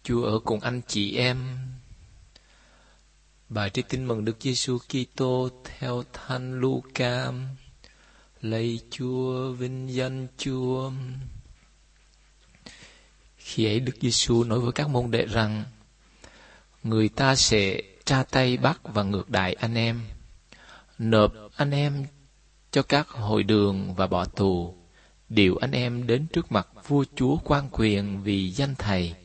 Chúa ở cùng anh chị em. Bài trích tin mừng Đức Giêsu Kitô theo Thánh Luca. Lạy Chúa, vinh danh Chúa. Khi ấy Đức Giêsu nói với các môn đệ rằng: người ta sẽ tra tay bắt và ngược đãi anh em, nộp anh em cho các hội đường và bỏ tù, điều anh em đến trước mặt vua chúa quan quyền vì danh Thầy.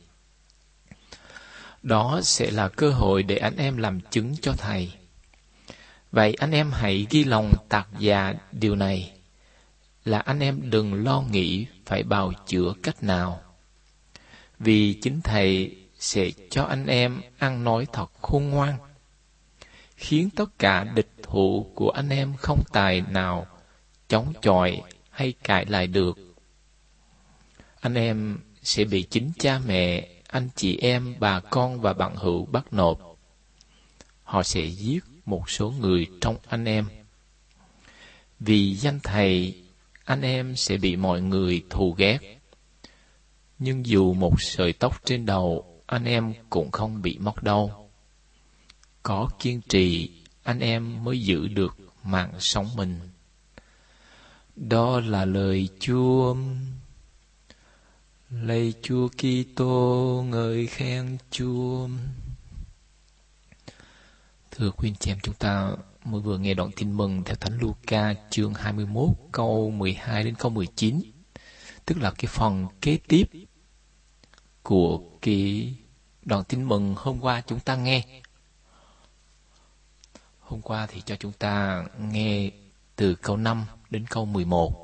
Đó sẽ là cơ hội để anh em làm chứng cho Thầy. Vậy anh em hãy ghi lòng tạc dạ điều này, là anh em đừng lo nghĩ phải bào chữa cách nào. Vì chính Thầy sẽ cho anh em ăn nói thật khôn ngoan, khiến tất cả địch thủ của anh em không tài nào chống chọi hay cãi lại được. Anh em sẽ bị chính cha mẹ, anh chị em, bà con và bạn hữu bắt nộp. Họ sẽ giết một số người trong anh em. Vì danh Thầy, anh em sẽ bị mọi người thù ghét. Nhưng dù một sợi tóc trên đầu, anh em cũng không bị mất đâu. Có kiên trì, anh em mới giữ được mạng sống mình. Đó là lời Chúa. Lạy Chúa Kitô, ngợi khen Chúa. Thưa quý anh chị em, chúng ta mới vừa nghe đoạn tin mừng theo Thánh Luca chương 21 câu 12 đến câu 19, tức là cái phần kế tiếp của cái đoạn tin mừng hôm qua chúng ta nghe. Hôm qua thì cho chúng ta nghe từ câu 5 đến câu 11.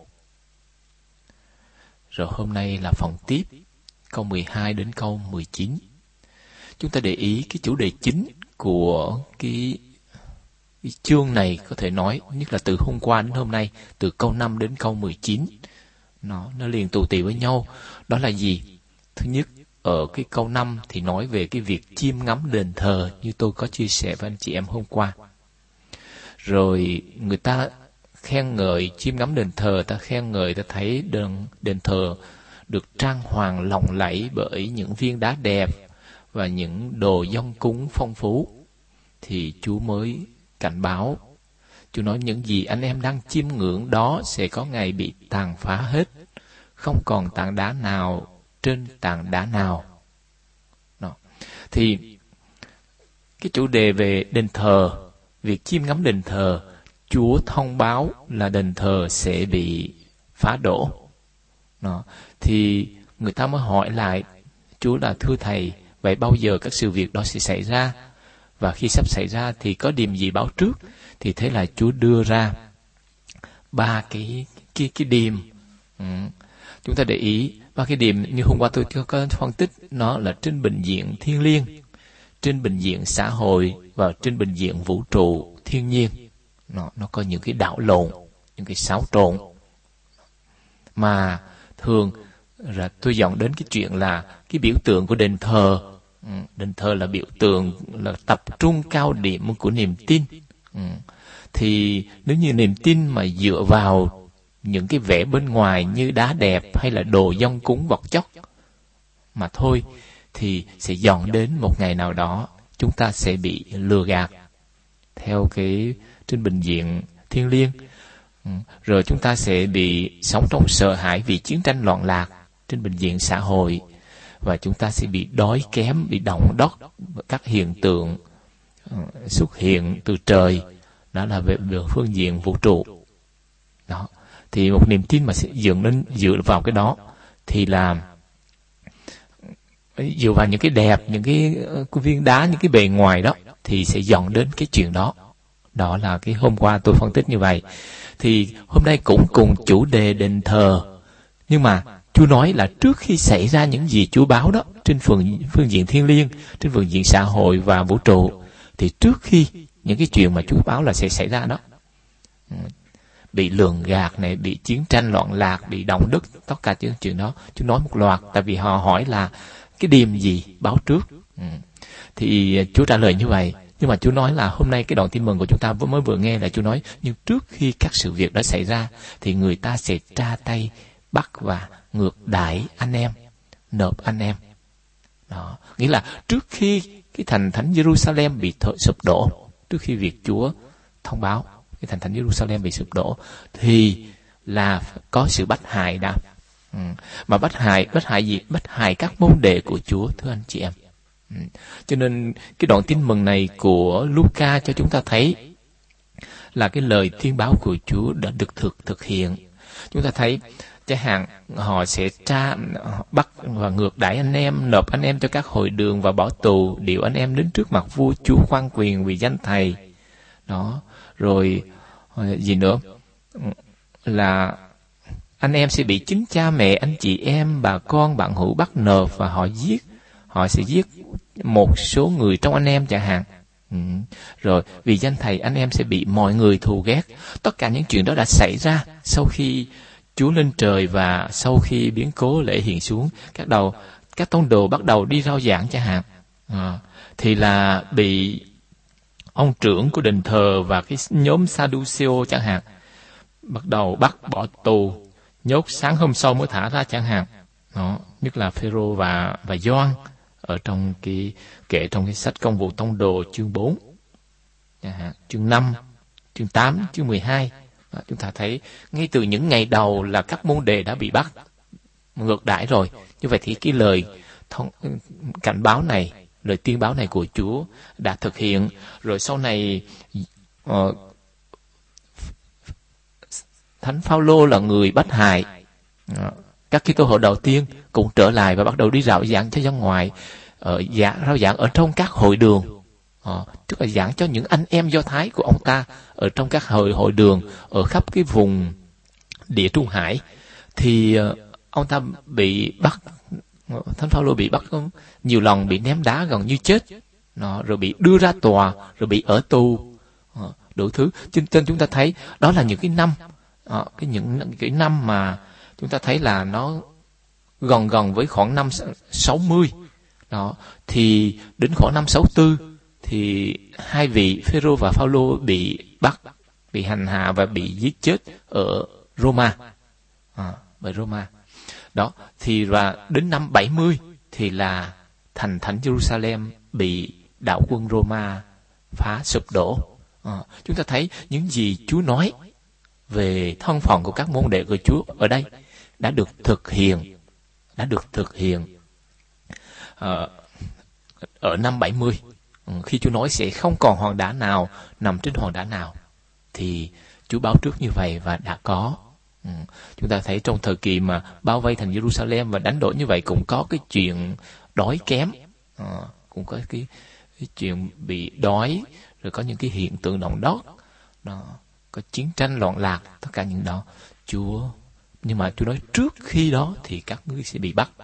Rồi hôm nay là phần tiếp, câu 12 đến câu 19. Chúng ta để ý cái chủ đề chính của cái chương này, có thể nói, nhất là từ hôm qua đến hôm nay, từ câu 5 đến câu 19. Nó liền tù tì với nhau. Đó là gì? Thứ nhất, ở cái câu 5 thì nói về cái việc chiêm ngắm đền thờ, như tôi có chia sẻ với anh chị em hôm qua. Rồi người ta khen ngợi chiêm ngắm đền thờ, ta khen ngợi, ta thấy đền thờ được trang hoàng lộng lẫy bởi những viên đá đẹp và những đồ dâng cúng phong phú. Thì Chúa mới cảnh báo. Chúa nói những gì anh em đang chiêm ngưỡng đó sẽ có ngày bị tàn phá hết, không còn tảng đá nào trên tảng đá nào. Đó. Thì cái chủ đề về đền thờ, việc chiêm ngắm đền thờ, Chúa thông báo là đền thờ sẽ bị phá đổ. Đó. Thì người ta mới hỏi lại Chúa là: thưa Thầy, vậy bao giờ các sự việc đó sẽ xảy ra? Và khi sắp xảy ra thì có điểm gì báo trước? Thì thế là Chúa đưa ra ba cái điểm. Chúng ta để ý ba cái điểm như hôm qua tôi có phân tích, nó là trên bình diện thiên liêng, trên bình diện xã hội và trên bình diện vũ trụ thiên nhiên. Nó có những cái đảo lộn, những cái xáo trộn. Mà thường là tôi dọn đến cái chuyện là cái biểu tượng của đền thờ. Đền thờ là biểu tượng, là tập trung cao điểm của niềm tin. Thì nếu như niềm tin mà dựa vào những cái vẻ bên ngoài như đá đẹp hay là đồ dâng cúng vật chất mà thôi, thì sẽ dọn đến một ngày nào đó chúng ta sẽ bị lừa gạt theo cái trên bình diện thiên liêng. Rồi chúng ta sẽ bị sống trong sợ hãi vì chiến tranh loạn lạc trên bình diện xã hội, và chúng ta sẽ bị đói kém, bị động đất, các hiện tượng xuất hiện từ trời. Đó là về phương diện vũ trụ. Đó. Thì một niềm tin mà sẽ dựa vào cái đó thì là dựa vào những cái đẹp, những cái viên đá, những cái bề ngoài đó, thì sẽ dọn đến cái chuyện đó. Đó là cái hôm qua tôi phân tích như vậy. Thì hôm nay cũng cùng chủ đề đền thờ, nhưng mà Chúa nói là trước khi xảy ra những gì Chúa báo đó trên phương diện thiên liêng, trên phương diện xã hội và vũ trụ, thì trước khi những cái chuyện mà Chúa báo là sẽ xảy ra đó, bị lường gạt này, bị chiến tranh loạn lạc, bị động đất, tất cả những chuyện đó Chúa nói một loạt. Tại vì họ hỏi là cái điểm gì báo trước, thì Chúa trả lời như vậy. Nhưng mà Chúa nói là hôm nay cái đoạn tin mừng của chúng ta mới vừa nghe là Chúa nói, nhưng trước khi các sự việc đó xảy ra thì người ta sẽ tra tay bắt và ngược đãi anh em, nộp anh em. Đó, nghĩa là trước khi cái thành thánh Jerusalem bị sụp đổ, trước khi việc Chúa thông báo cái thành thánh Jerusalem bị sụp đổ, thì là có sự bắt hại đã. Mà bắt hại gì? Bắt hại các môn đệ của Chúa, thưa anh chị em. Cho nên cái đoạn tin mừng này của Luca cho chúng ta thấy là cái lời tuyên báo của Chúa đã được thực hiện. Chúng ta thấy chẳng hạn họ sẽ bắt và ngược đãi anh em, nộp anh em cho các hội đường và bỏ tù, điệu anh em đến trước mặt vua chúa quan quyền vì danh Thầy. Đó, rồi gì nữa? Là anh em sẽ bị chính cha mẹ, anh chị em, bà con, bạn hữu bắt nộp và họ sẽ giết một số người trong anh em chẳng hạn. Rồi vì danh Thầy anh em sẽ bị mọi người thù ghét. Tất cả những chuyện đó đã xảy ra sau khi Chúa lên trời và sau khi biến cố lễ hiện xuống. Các tông đồ bắt đầu đi rao giảng chẳng hạn, thì là bị ông trưởng của đền thờ và cái nhóm Sadduceo chẳng hạn bắt đầu bắt bỏ tù, nhốt sáng hôm sau mới thả ra chẳng hạn. Đó, nhất là Phêrô và Gioan ở trong kể trong cái sách Công vụ Tông đồ chương 4, chương 5, chương 8, chương 12. Đó, chúng ta thấy ngay từ những ngày đầu là các môn đệ đã bị bắt ngược đãi rồi. Như vậy thì cái lời cảnh báo này, lời tuyên báo này của Chúa đã thực hiện. Rồi sau này Thánh Phao-lô là người bắt hại các Kitô hữu đầu tiên cũng trở lại và bắt đầu đi rao giảng cho dân ngoài, rao giảng ở trong các hội đường, tức là giảng cho những anh em Do Thái của ông ta ở trong các hội đường ở khắp cái vùng Địa Trung Hải. Thì ông ta bị bắt, Thánh Phao-lô bị bắt nhiều lần, bị ném đá gần như chết, rồi bị đưa ra tòa, rồi bị ở tù, đủ thứ. Trên chúng ta thấy đó là những cái năm, những cái năm mà chúng ta thấy là nó gần với khoảng năm 60. Đó, thì đến khoảng năm 64 thì hai vị Phêrô và Phao-lô bị bắt, bị hành hạ và bị giết chết ở Roma. Bởi Roma. Đó, thì và đến năm 70 thì là thành thánh Jerusalem bị đạo quân Roma phá sụp đổ. Chúng ta thấy những gì Chúa nói về thân phận của các môn đệ của Chúa ở đây đã được thực hiện ở năm 70. Khi Chúa nói sẽ không còn hòn đá nào nằm trên hòn đá nào, thì Chúa báo trước như vậy và đã có. Chúng ta thấy trong thời kỳ mà bao vây thành Jerusalem và đánh đổi như vậy cũng có cái chuyện đói kém, cũng có cái chuyện bị đói, rồi có những cái hiện tượng động đất, có chiến tranh loạn lạc, tất cả những đó nhưng mà Chúa nói trước khi đó thì các ngươi sẽ bị bắt,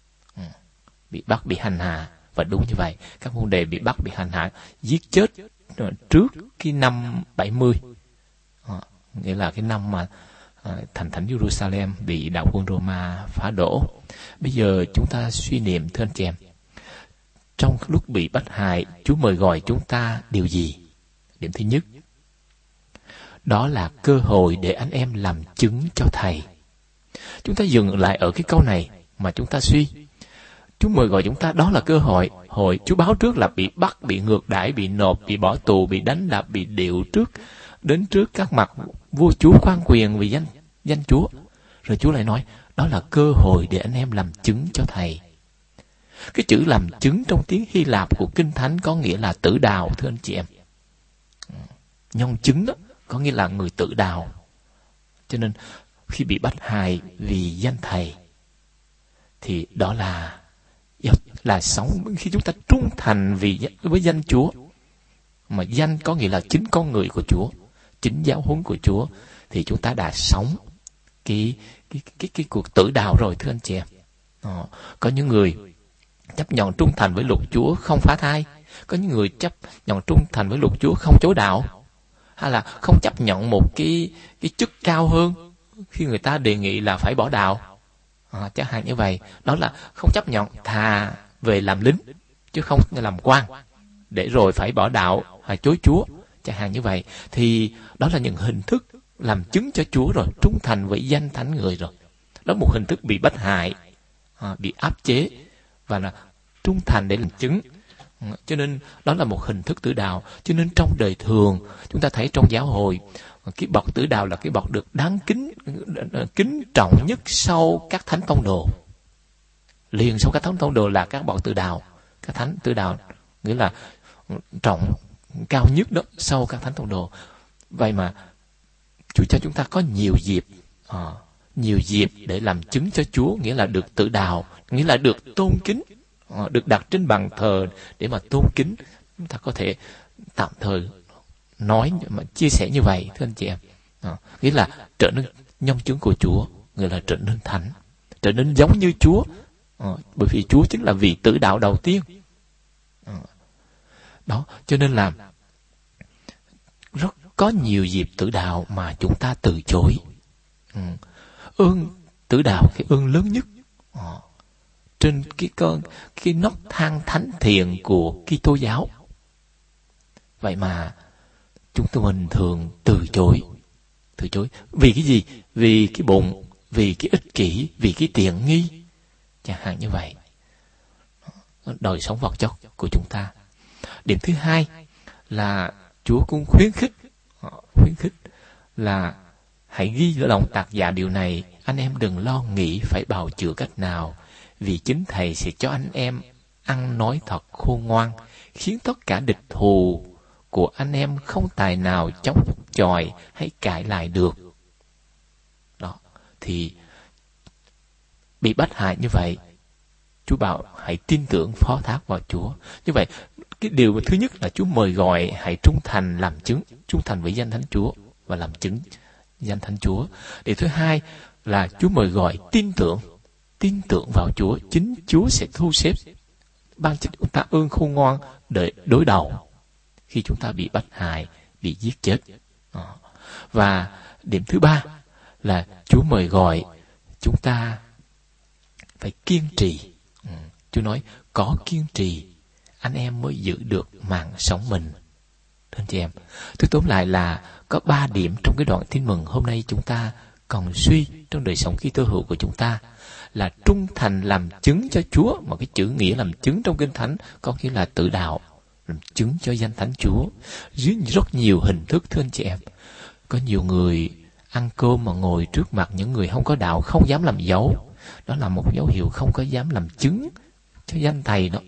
bị hành hạ. Và đúng như vậy, các môn đệ bị bắt, bị hành hạ, giết chết trước cái năm 70, nghĩa là cái năm mà thành thánh Jerusalem bị đạo quân Roma phá đổ. Bây giờ chúng ta suy niệm, thưa anh chị em, trong lúc bị bắt hại, Chúa mời gọi chúng ta điều gì? Điểm thứ nhất, đó là cơ hội để anh em làm chứng cho Thầy. Chúng ta dừng lại ở cái câu này mà chúng ta suy. Chúa mời gọi chúng ta, đó là cơ hội. Chúa báo trước là bị bắt, bị ngược đãi, bị nộp, bị bỏ tù, bị đánh đập, bị điệu đến trước các mặt vua chúa quan quyền vì danh Chúa. Rồi Chúa lại nói, đó là cơ hội để anh em làm chứng cho Thầy. Cái chữ làm chứng trong tiếng Hy Lạp của Kinh Thánh có nghĩa là tử đào, thưa anh chị em. Nhân chứng đó có nghĩa là người tự đào. Cho nên khi bị bắt hại vì danh Thầy thì đó là sống khi chúng ta trung thành với danh Chúa. Mà danh có nghĩa là chính con người của Chúa, chính giáo huấn của Chúa, thì chúng ta đã sống cái cuộc tử đào rồi, thưa anh chị em. Có những người chấp nhận trung thành với luật Chúa không phá thai, có những người chấp nhận trung thành với luật Chúa không chối đạo, hay là không chấp nhận một cái chức cao hơn khi người ta đề nghị là phải bỏ đạo, chẳng hạn như vậy. Đó là không chấp nhận, thà về làm lính chứ không làm quan, để rồi phải bỏ đạo hay chối Chúa, chẳng hạn như vậy. Thì đó là những hình thức làm chứng cho Chúa rồi, trung thành với danh thánh người rồi. Đó là một hình thức bị bắt hại, bị áp chế, và là trung thành để làm chứng. Cho nên đó là một hình thức tử đạo. Cho nên trong đời thường, chúng ta thấy trong giáo hội, cái bậc tử đạo là cái bậc được đáng kính trọng nhất sau các thánh tông đồ. Liền sau các thánh tông đồ là các bậc tử đạo. Các thánh tử đạo nghĩa là trọng cao nhất đó sau các thánh tông đồ. Vậy mà Chúa cho chúng ta có nhiều dịp để làm chứng cho Chúa, nghĩa là được tự đào, nghĩa là được tôn kính, được đặt trên bàn thờ để mà tôn kính. Chúng ta có thể tạm thời nói mà chia sẻ như vậy, thưa anh chị em. Nghĩa là trở nên nhân chứng của Chúa, nghĩa là trở nên thánh, trở nên giống như Chúa, bởi vì Chúa chính là vị tử đạo đầu tiên. Đó, cho nên là rất có nhiều dịp tử đạo mà chúng ta từ chối. Ơn tử đạo, cái ơn lớn nhất trên cái nấc thang thánh thiện của Kitô giáo. Vậy mà chúng mình thường từ chối. Vì cái gì? Vì cái bụng, vì cái ích kỷ, vì cái tiện nghi, chẳng hạn như vậy. Đời sống vật chất của chúng ta. Điểm thứ hai là Chúa cũng khuyến khích là hãy ghi ở lòng tạc dạ điều này: anh em đừng lo nghĩ phải bào chữa cách nào, vì chính Thầy sẽ cho anh em ăn nói thật khôn ngoan, khiến tất cả địch thù của anh em không tài nào chống chọi hay cãi lại được. Đó, thì bị bắt hại như vậy, Chúa bảo hãy tin tưởng phó thác vào Chúa. Như vậy, cái điều thứ nhất là Chúa mời gọi hãy trung thành làm chứng, trung thành với danh Thánh Chúa và làm chứng danh Thánh Chúa. Điều thứ hai là Chúa mời gọi tin tưởng vào Chúa. Chính Chúa sẽ thu xếp ban cho chúng ta ơn khôn ngoan để đối đầu khi chúng ta bị bắt hại, bị giết chết. Và điểm thứ ba là Chúa mời gọi chúng ta phải kiên trì. Chúa nói có kiên trì anh em mới giữ được mạng sống mình. Thưa anh chị em, tôi tóm lại là có 3 điểm trong cái đoạn tin mừng hôm nay chúng ta còn suy trong đời sống Kitô hữu của chúng ta là trung thành làm chứng cho Chúa. Mà cái chữ nghĩa làm chứng trong Kinh Thánh có nghĩa là tự đạo, làm chứng cho danh Thánh Chúa dưới rất nhiều hình thức. Thưa anh chị em, có nhiều người ăn cơm mà ngồi trước mặt những người không có đạo không dám làm dấu. Đó là một dấu hiệu không có dám làm chứng cho danh Thầy đó.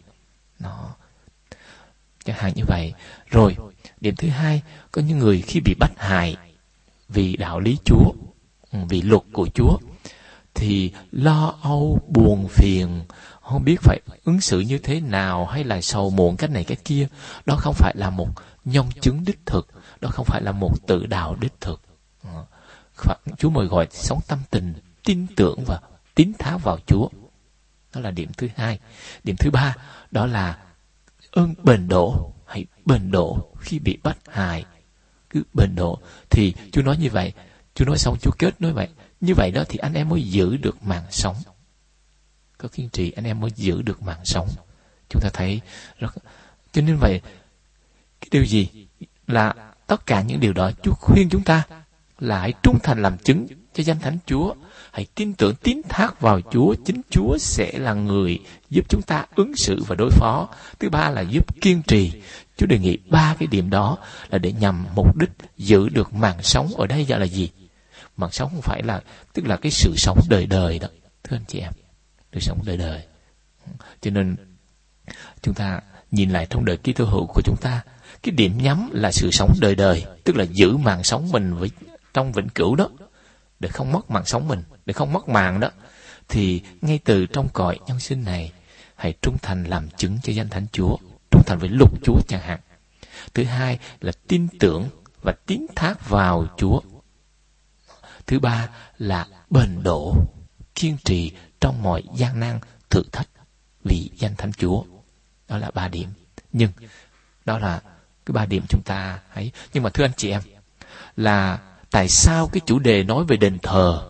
Chẳng hạn như vậy. Rồi, điểm thứ hai, có những người khi bị bắt hại vì đạo lý Chúa, vì luật của Chúa, thì lo âu, buồn phiền, không biết phải ứng xử như thế nào, hay là sầu muộn cách này cách kia. Đó không phải là một nhân chứng đích thực, đó không phải là một tự đạo đích thực. Chúa mời gọi sống tâm tình, tin tưởng và tín thác vào Chúa. Đó là điểm thứ hai. Điểm thứ ba, đó là ơn bền độ. Hãy bền độ khi bị bắt hại. Cứ bền độ. Thì Chúa nói như vậy. Chúa nói xong Chúa kết nói vậy. Như vậy đó thì anh em mới giữ được mạng sống. Có kiên trì anh em mới giữ được mạng sống. Chúng ta thấy rất... Cho nên vậy, cái điều gì? Là tất cả những điều đó Chúa khuyên chúng ta là hãy trung thành làm chứng cho danh Thánh Chúa. Hãy tin tưởng tín thác vào Chúa. Chính Chúa sẽ là người giúp chúng ta ứng xử và đối phó. Thứ ba là giúp kiên trì. Chúa đề nghị 3 cái điểm đó là để nhằm mục đích giữ được mạng sống. Ở đây là gì? Mạng sống không phải là, tức là cái sự sống đời đời đó. Thưa anh chị em, đời sống đời đời. Cho nên chúng ta nhìn lại trong đời Kitô hữu của chúng ta, cái điểm nhắm là sự sống đời đời, tức là giữ mạng sống mình trong vĩnh cửu đó, để không mất mạng sống mình, để không mất mạng đó. Thì ngay từ trong cõi nhân sinh này, hãy trung thành làm chứng cho danh Thánh Chúa, trung thành với luật Chúa chẳng hạn. Thứ hai là tin tưởng và tín thác vào Chúa. Thứ ba là bền độ, kiên trì trong mọi gian nan thử thách vì danh Thánh Chúa. Đó là 3 điểm. Nhưng đó là cái 3 điểm chúng ta thấy. Nhưng mà thưa anh chị em, là tại sao cái chủ đề nói về đền thờ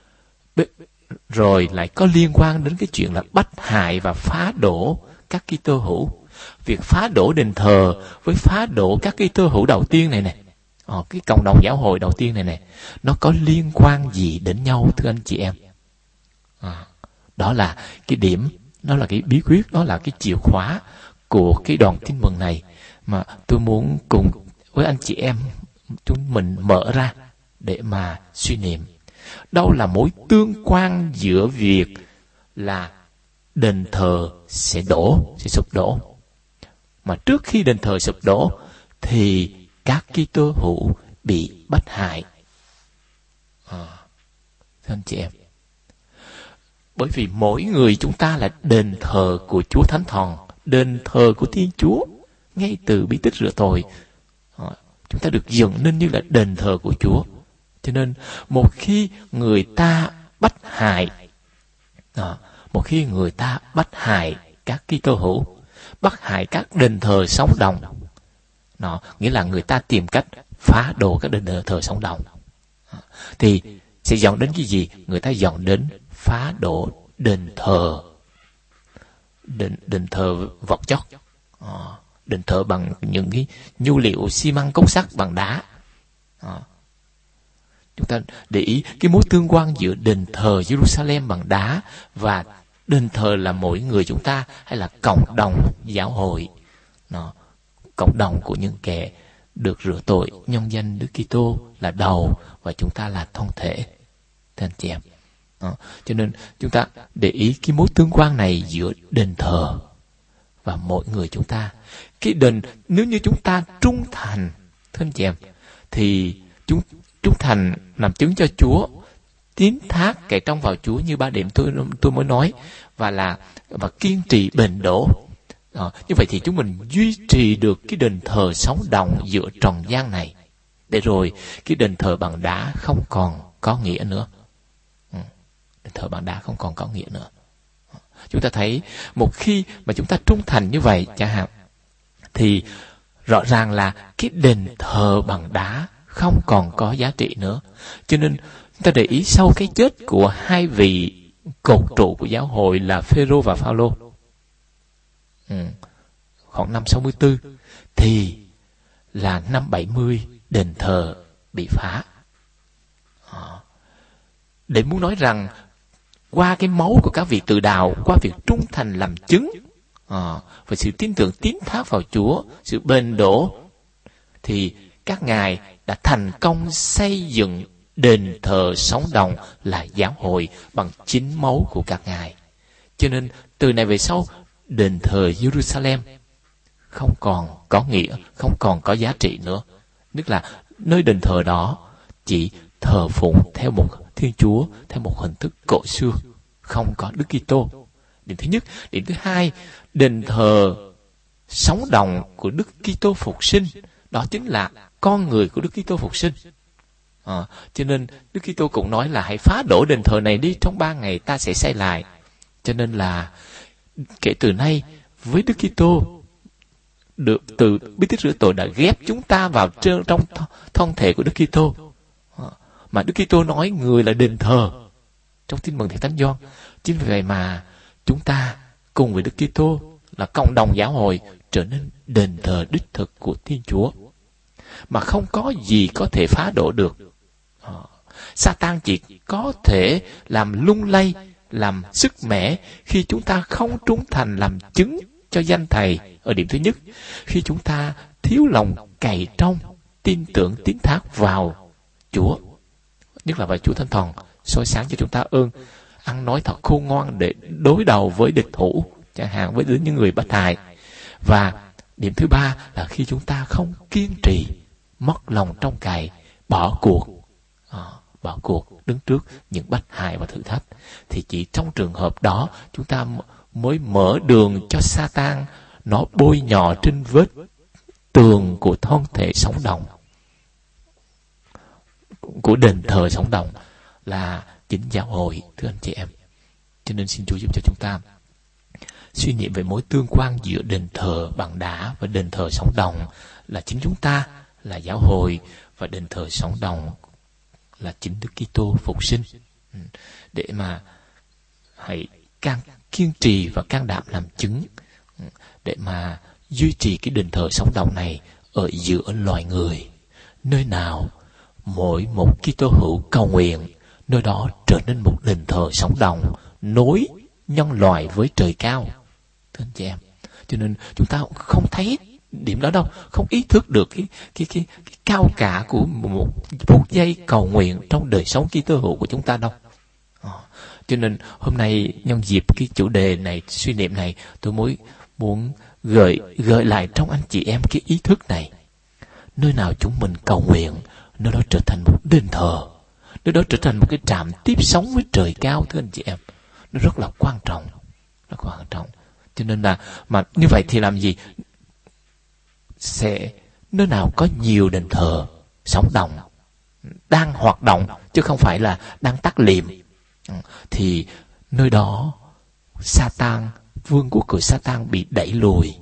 rồi lại có liên quan đến cái chuyện là bắt hại và phá đổ các Kitô hữu? Việc phá đổ đền thờ với phá đổ các Kitô hữu đầu tiên này nè, cái cộng đồng giáo hội đầu tiên này nè, nó có liên quan gì đến nhau thưa anh chị em? Đó là cái điểm Đó là cái bí quyết, đó là cái chìa khóa của cái đoạn tin mừng này mà tôi muốn cùng với anh chị em chúng mình mở ra để mà suy niệm. Đâu là mối tương quan giữa việc là đền thờ sẽ sụp đổ. Mà trước khi đền thờ sụp đổ thì các Kitô hữu bị bắt hại. Thưa anh chị em, bởi vì mỗi người chúng ta là đền thờ của Chúa Thánh Thần, đền thờ của Thiên Chúa. Ngay từ bí tích rửa tội, chúng ta được dựng nên như là đền thờ của Chúa. Cho nên một khi người ta bắt hại các Kitô hữu, bắt hại các đền thờ sống động, nghĩa là người ta tìm cách phá đổ các đền thờ sống động, thì sẽ dẫn đến cái gì? Người ta dẫn đến phá đổ đền thờ vật chất, đền thờ bằng những cái nhu liệu xi măng, cốt sắt, bằng đá. Chúng ta để ý cái mối tương quan giữa đền thờ Jerusalem bằng đá và đền thờ là mỗi người chúng ta, hay là cộng đồng giáo hội, cộng đồng của những kẻ được rửa tội nhân danh Đức Kitô là đầu và chúng ta là thân thể. Thưa anh chị em, cho nên chúng ta để ý cái mối tương quan này giữa đền thờ và mỗi người chúng ta. Cái đền, nếu như chúng ta trung thành, thưa anh chị em, thì trung thành làm chứng cho Chúa, tín thác cậy trông vào Chúa như 3 điểm tôi mới nói, và kiên trì bền đổ. Như vậy thì chúng mình duy trì được cái đền thờ sống động giữa trần gian này, để rồi cái đền thờ bằng đá không còn có nghĩa nữa. Đền thờ bằng đá không còn có nghĩa nữa. Chúng ta thấy một khi mà chúng ta trung thành như vậy chẳng hạn, thì rõ ràng là cái đền thờ bằng đá không còn có giá trị nữa. Cho nên chúng ta để ý sau cái chết của hai vị cột trụ của giáo hội là Phêrô và Phaolô, khoảng năm 64, thì là năm 70 đền thờ bị phá. Để muốn nói rằng qua cái máu của các vị tự đạo, qua việc trung thành làm chứng, và sự tin tưởng tín thác vào Chúa, sự bền đổ, thì các ngài đã thành công xây dựng đền thờ sống động là giáo hội bằng chính máu của các ngài. Cho nên từ này về sau, đền thờ Jerusalem không còn có nghĩa, không còn có giá trị nữa. Tức là nơi đền thờ đó chỉ thờ phụng theo một Thiên Chúa, theo một hình thức cổ xưa, không có Đức Kitô. Điểm thứ nhất. Điểm thứ hai, đền thờ sống động của Đức Kitô phục sinh, đó chính là con người của Đức Kitô phục sinh. Cho nên Đức Kitô cũng nói là hãy phá đổ đền thờ này đi, trong 3 ngày ta sẽ xây lại. Cho nên là kể từ nay với Đức Kitô, được từ bí tích rửa tội đã ghép chúng ta vào trong thân thể của Đức Kitô. Mà Đức Kitô nói người là đền thờ trong Tin mừng Thánh Thánh Gioan. Chính vì vậy mà chúng ta cùng với Đức Kitô là cộng đồng giáo hội trở nên đền thờ đích thực của Thiên Chúa, mà không có gì có thể phá đổ được. Sa-tan chỉ có thể làm lung lay, làm sức mẻ khi chúng ta không trung thành làm chứng cho danh Thầy ở điểm thứ nhất, khi chúng ta thiếu lòng cậy trông, tin tưởng tín thác vào Chúa, nhất là vào Chúa Thánh Thần, soi sáng cho chúng ta ơn ăn nói thật khôn ngoan để đối đầu với địch thủ, chẳng hạn với những người bắt hại. Và điểm thứ ba là khi chúng ta không kiên trì, mất lòng trông cậy, bỏ cuộc đứng trước những bắt hại và thử thách, thì chỉ trong trường hợp đó chúng ta mới mở đường cho Sa-tan nó bôi nhọ trên vết tường của thân thể sống động, của đền thờ sống động là chính giáo hội, thưa anh chị em. Cho nên xin Chúa giúp cho chúng ta suy niệm về mối tương quan giữa đền thờ bằng đá và đền thờ sống động là chính chúng ta, là giáo hội, và đền thờ sống động là chính Đức Kitô phục sinh, để mà hãy kiên trì và can đảm làm chứng, để mà duy trì cái đền thờ sống động này ở giữa loài người. Nơi nào mỗi một Kitô hữu cầu nguyện, nơi đó trở nên một đền thờ sống động, nối nhân loại với trời cao. Thưa anh chị em, cho nên chúng ta không thấy điểm đó đâu, không ý thức được cái cao cả của một phút giây cầu nguyện trong đời sống Kitô hữu của chúng ta đâu. Cho nên hôm nay nhân dịp cái chủ đề này, suy niệm này, tôi muốn gợi lại trong anh chị em cái ý thức này. Nơi nào chúng mình cầu nguyện, nơi đó trở thành một đền thờ, nơi đó trở thành một cái trạm tiếp sống với trời cao. Thưa anh chị em, nó rất là quan trọng, rất quan trọng. Cho nên là mà như vậy thì làm gì? Sẽ nơi nào có nhiều đền thờ sống động, đang hoạt động chứ không phải là đang tắt liệm, thì nơi đó Satan, vương quốc của Satan bị đẩy lùi.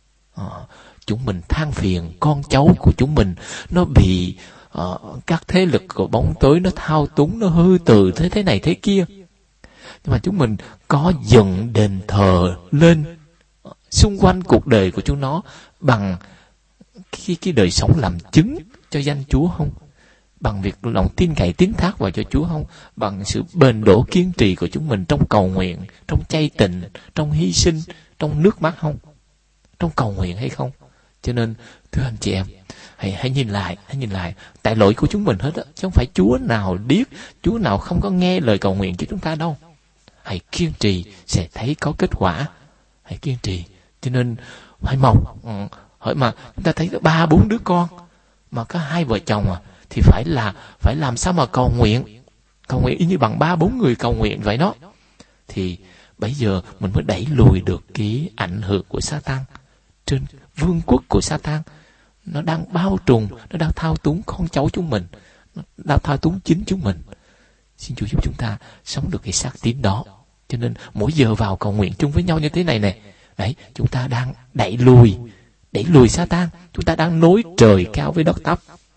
Chúng mình than phiền con cháu của chúng mình nó bị các thế lực của bóng tối nó thao túng, nó hư từ thế này thế kia. Nhưng mà chúng mình có dựng đền thờ lên xung quanh cuộc đời của chúng nó bằng cái đời sống làm chứng cho danh Chúa không? Bằng việc lòng tin cậy tín thác vào cho Chúa không? Bằng sự bền đổ kiên trì của chúng mình trong cầu nguyện, trong chay tịnh, trong hy sinh, trong nước mắt không? Trong cầu nguyện hay không? Cho nên thưa anh chị em, hãy nhìn lại, tại lỗi của chúng mình hết á, chứ không phải Chúa nào điếc, Chúa nào không có nghe lời cầu nguyện của chúng ta đâu. Hãy kiên trì sẽ thấy có kết quả. Hãy kiên trì. Cho nên hãy mong, hỏi mà chúng ta thấy 3-4 đứa con mà có 2 vợ chồng thì phải làm sao mà cầu nguyện y như bằng 3-4 người cầu nguyện vậy đó. Thì bây giờ mình mới đẩy lùi được cái ảnh hưởng của Satan trên vương quốc của Satan. Nó đang bao trùm, nó đang thao túng con cháu chúng mình, nó đang thao túng chính chúng mình. Xin Chúa giúp chúng ta sống được cái xác tín đó. Cho nên mỗi giờ vào cầu nguyện chung với nhau như thế này nè, đấy, chúng ta đang đẩy lùi Satan. Chúng ta đang nối trời cao với đất thấp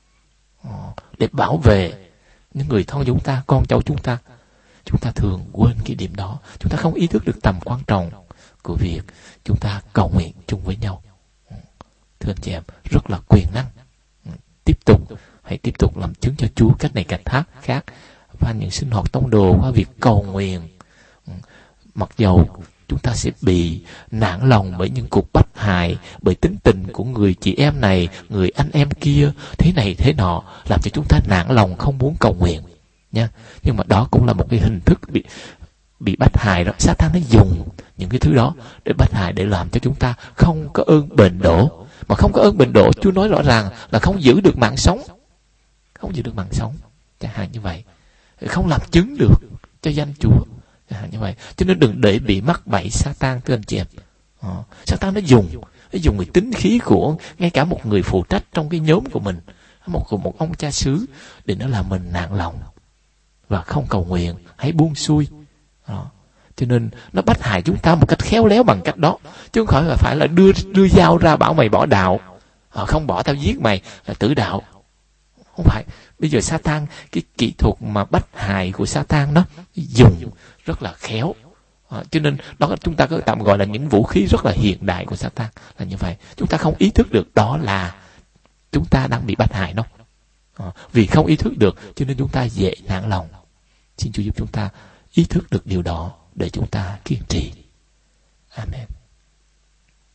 để bảo vệ những người thân chúng ta, con cháu chúng ta. Chúng ta thường quên cái điểm đó. Chúng ta không ý thức được tầm quan trọng của việc chúng ta cầu nguyện chung với nhau. Thưa anh chị em, rất là quyền năng. Hãy tiếp tục làm chứng cho Chúa cách này cách khác và những sinh hoạt tông đồ qua việc cầu nguyện. Mặc dầu chúng ta sẽ bị nản lòng bởi những cuộc bách hại, bởi tính tình của người chị em này, người anh em kia, thế này thế nọ, làm cho chúng ta nản lòng không muốn cầu nguyện nha. Nhưng mà đó cũng là một cái hình thức bị bách hại đó. Satan nó dùng những cái thứ đó để bách hại, để làm cho chúng ta không có ơn bền đổ. Mà không có ơn bền đổ, Chúa nói rõ ràng là không giữ được mạng sống. Không giữ được mạng sống, chẳng hạn như vậy. Không làm chứng được cho danh Chúa, chẳng hạn như vậy. Cho nên đừng để bị mắc bẫy Satan, thưa anh chị em. Satan nó dùng cái tính khí của ngay cả một người phụ trách trong cái nhóm của mình, một ông cha xứ, để nó làm mình nản lòng và không cầu nguyện, hãy buông xuôi. Cho nên nó bách hại chúng ta một cách khéo léo bằng cách đó, chứ không phải là đưa dao ra bảo mày bỏ đạo, không bỏ tao giết mày là tử đạo. Không phải. Bây giờ Satan, cái kỹ thuật mà bách hại của Satan nó dùng rất là khéo. Cho nên đó chúng ta có tạm gọi là những vũ khí rất là hiện đại của Satan là như vậy. Chúng ta không ý thức được đó là chúng ta đang bị bách hại đâu. Vì không ý thức được cho nên chúng ta dễ nản lòng. Xin Chúa giúp chúng ta ý thức được điều đó để chúng ta kiên trì. Amen.